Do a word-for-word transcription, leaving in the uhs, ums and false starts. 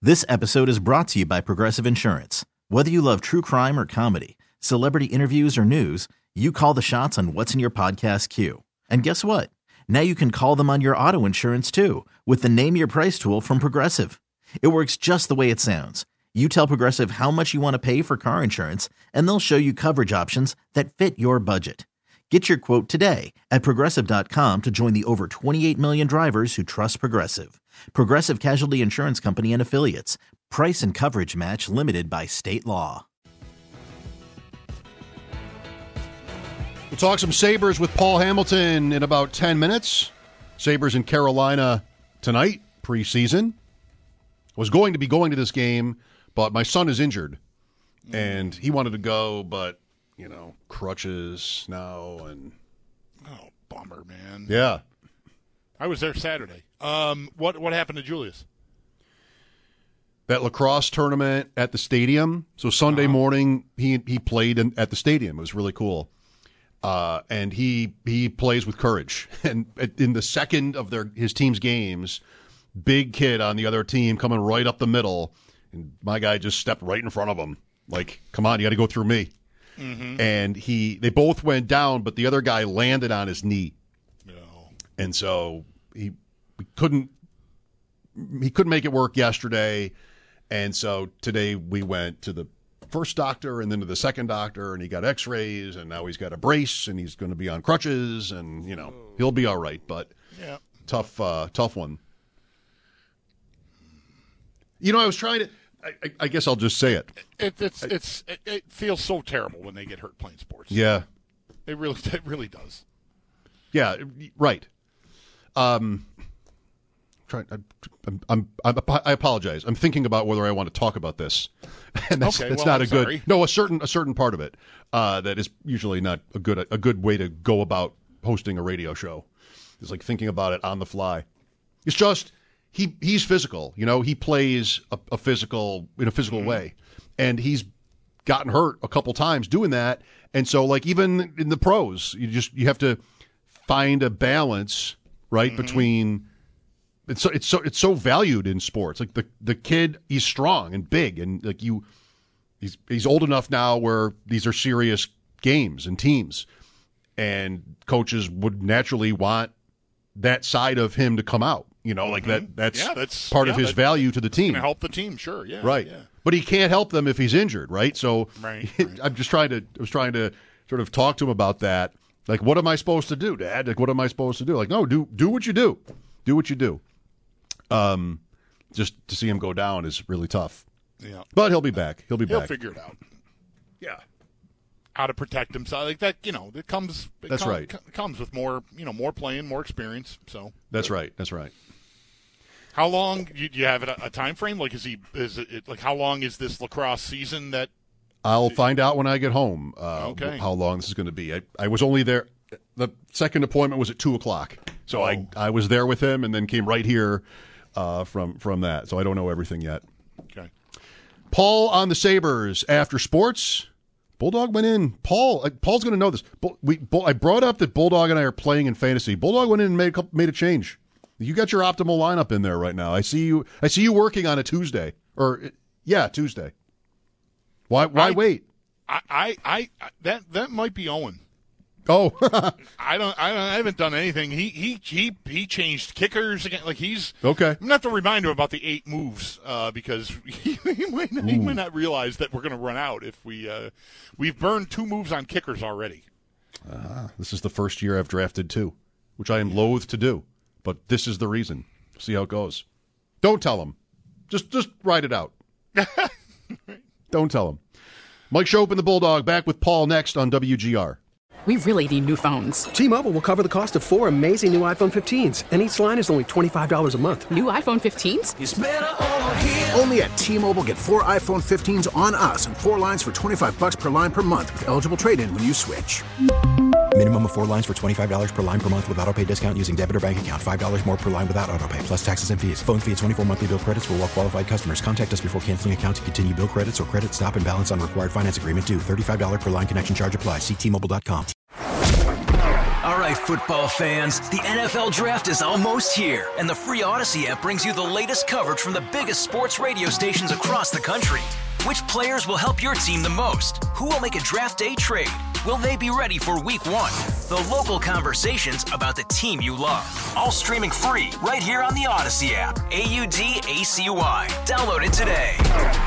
This episode is brought to you by Progressive Insurance. Whether you love true crime or comedy, celebrity interviews or news, you call the shots on what's in your podcast queue. And guess what? Now you can call them on your auto insurance too with the Name Your Price tool from Progressive. It works just the way it sounds. You tell Progressive how much you want to pay for car insurance, and they'll show you coverage options that fit your budget. Get your quote today at Progressive dot com to join the over twenty-eight million drivers who trust Progressive. Progressive Casualty Insurance Company and Affiliates. Price and coverage match limited by state law. We'll talk some Sabres with Paul Hamilton in about ten minutes. Sabres in Carolina tonight, preseason. Was going to be going to this game, but my son is injured, and he wanted to go, but, you know, crutches now, and... Oh, bummer, man. Yeah. I was there Saturday. Um, what what happened to Julius? That lacrosse tournament at the stadium. So Sunday uh-huh. morning, he he played in, at the stadium. It was really cool. Uh, and he he plays with courage. And in the second of their his team's games, big kid on the other team coming right up the middle, and my guy just stepped right in front of him. Like, come on, you got to go through me. Mm-hmm. And he they both went down, but the other guy landed on his knee. No. And so he we couldn't he couldn't make it work yesterday. And so today we went to the first doctor and then to the second doctor, and he got x-rays, and now he's got a brace, and he's going to be on crutches, and, you know, he'll be all right. But yeah. tough uh, tough one. You know, I was trying to I, – I guess I'll just say it. it it's I, it's it, it feels so terrible when they get hurt playing sports. Yeah. It really, it really does. Yeah, right. Um, trying. I'm, I'm, I'm, I apologize. I'm thinking about whether I want to talk about this, and that's, okay, that's well, not I'm a good. sorry. No, a certain a certain part of it uh, that is usually not a good a good way to go about hosting a radio show. It's like thinking about it on the fly. It's just he he's physical. You know, he plays a, a physical in a physical mm-hmm. way, and he's gotten hurt a couple times doing that. And so, like, even in the pros, you just you have to find a balance, right, mm-hmm. between it's so it's so it's so valued in sports. Like the the kid, he's strong and big, and like you, he's he's old enough now where these are serious games and teams, and coaches would naturally want that side of him to come out. You know, mm-hmm. like that that's, yeah, that's part yeah, of his value to the team. Going to help the team, sure, yeah, right. Yeah. But he can't help them if he's injured, right? So right, right. I'm just trying to I was trying to sort of talk to him about that. Like, what am I supposed to do, Dad? Like, what am I supposed to do? Like, no, do do what you do. Do what you do. Um, just to see him go down is really tough. Yeah. But he'll be back. He'll be he'll back. He'll figure it out. Yeah. How to protect himself. Like that, you know, it comes it That's com- right. c- comes with more, you know, more playing, more experience. So That's right. That's right. How long do you, do you have a, a time frame? Like, is he is it like how long is this lacrosse season that I'll find out when I get home uh, okay. how long this is going to be. I, I was only there. The second appointment was at two o'clock. So oh. I, I was there with him and then came right here uh, from, from that. So I don't know everything yet. Okay. Paul on the Sabres after sports. Bulldog went in. Paul, like, Paul's going to know this. Bull, we, Bull, I brought up that Bulldog and I are playing in fantasy. Bulldog went in and made a, couple, made a change. You got your optimal lineup in there right now. I see you. I see you working on a Tuesday or yeah, Tuesday. Why? Why I, wait? I, I, I, that that might be Owen. Oh, I don't. I don't. I haven't done anything. He he he he changed kickers again. Like he's okay. I'm not to remind him about the eight moves uh, because he, he might not, he might not realize that we're going to run out if we uh, we've burned two moves on kickers already. Uh, this is the first year I've drafted two, which I am loath to do. But this is the reason. See how it goes. Don't tell him. Just just write it out. Don't tell him. Mike Schopp and the Bulldog back with Paul next on W G R. We really need new phones. T-Mobile will cover the cost of four amazing new iPhone fifteens, and each line is only twenty-five dollars a month. New iPhone fifteens? It's better over here. Only at T-Mobile, get four iPhone fifteens on us and four lines for twenty-five dollars per line per month with eligible trade-in when you switch. Minimum of four lines for twenty-five dollars per line per month with autopay discount using debit or bank account. five dollars more per line without autopay, plus taxes and fees. Phone fee at twenty-four monthly bill credits for well-qualified customers. Contact us before canceling account to continue bill credits or credit stop and balance on required finance agreement due. thirty-five dollars per line connection charge applies. See T Mobile dot com. All right, football fans, the N F L Draft is almost here, and the free Odyssey app brings you the latest coverage from the biggest sports radio stations across the country. Which players will help your team the most? Who will make a draft day trade? Will they be ready for week one? The local conversations about the team you love. All streaming free right here on the Odyssey app. A U D A C Y. Download it today.